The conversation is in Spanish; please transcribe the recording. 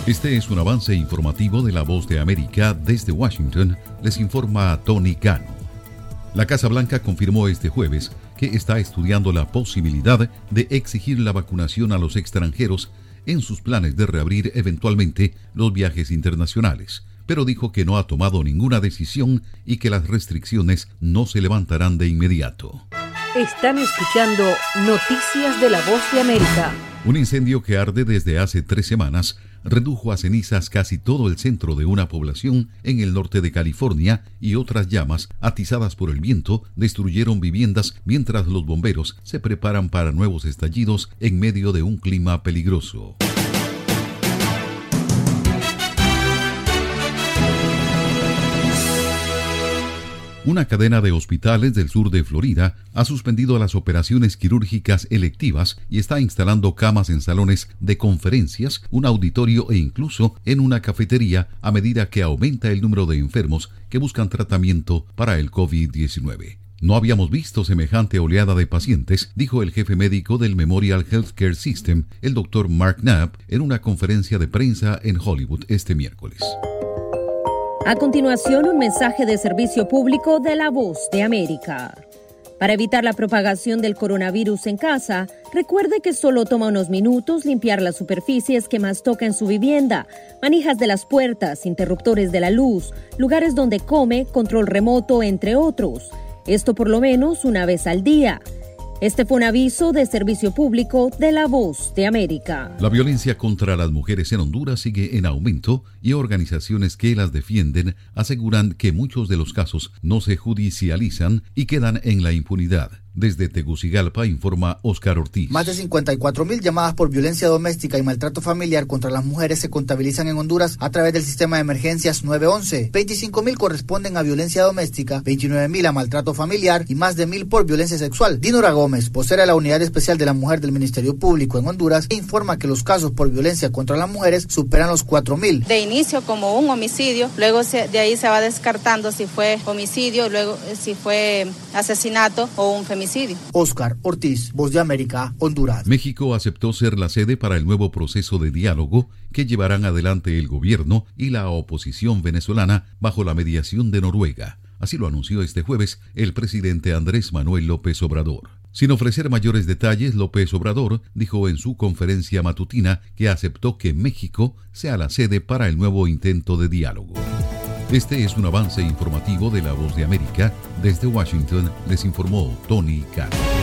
Este es un avance informativo de La Voz de América. Desde Washington les informa Tony Cano. La Casa Blanca confirmó este jueves que está estudiando la posibilidad de exigir la vacunación a los extranjeros en sus planes de reabrir eventualmente los viajes internacionales, pero dijo que no ha tomado ninguna decisión y que las restricciones no se levantarán de inmediato. Están escuchando Noticias de La Voz de América. Un incendio que arde desde hace 3 semanas redujo a cenizas casi todo el centro de una población en el norte de California, y otras llamas, atizadas por el viento, destruyeron viviendas mientras los bomberos se preparan para nuevos estallidos en medio de un clima peligroso. Una cadena de hospitales del sur de Florida ha suspendido las operaciones quirúrgicas electivas y está instalando camas en salones de conferencias, un auditorio e incluso en una cafetería a medida que aumenta el número de enfermos que buscan tratamiento para el COVID-19. No habíamos visto semejante oleada de pacientes, dijo el jefe médico del Memorial Healthcare System, el Dr. Mark Knapp, en una conferencia de prensa en Hollywood este miércoles. A continuación, un mensaje de servicio público de La Voz de América. Para evitar la propagación del coronavirus en casa, recuerde que solo toma unos minutos limpiar las superficies que más toca en su vivienda, manijas de las puertas, interruptores de la luz, lugares donde come, control remoto, entre otros. Esto por lo menos una vez al día. Este fue un aviso de servicio público de La Voz de América. La violencia contra las mujeres en Honduras sigue en aumento y organizaciones que las defienden aseguran que muchos de los casos no se judicializan y quedan en la impunidad. Desde Tegucigalpa informa Oscar Ortiz. Más de 54,000 llamadas por violencia doméstica y maltrato familiar contra las mujeres se contabilizan en Honduras a través del sistema de emergencias 911. 25,000 corresponden a violencia doméstica, 29,000 a maltrato familiar y más de 1,000 por violencia sexual. Dinora Gómez, vocera de la Unidad Especial de la Mujer del Ministerio Público en Honduras, informa que los casos por violencia contra las mujeres superan los 4,000. De inicio como un homicidio, luego de ahí se va descartando si fue homicidio, luego si fue asesinato o un femicidio. Oscar Ortiz, Voz de América, Honduras. México aceptó ser la sede para el nuevo proceso de diálogo que llevarán adelante el gobierno y la oposición venezolana bajo la mediación de Noruega. Así lo anunció este jueves el presidente Andrés Manuel López Obrador. Sin ofrecer mayores detalles, López Obrador dijo en su conferencia matutina que aceptó que México sea la sede para el nuevo intento de diálogo. Este es un avance informativo de La Voz de América. Desde Washington les informó Tony Cano.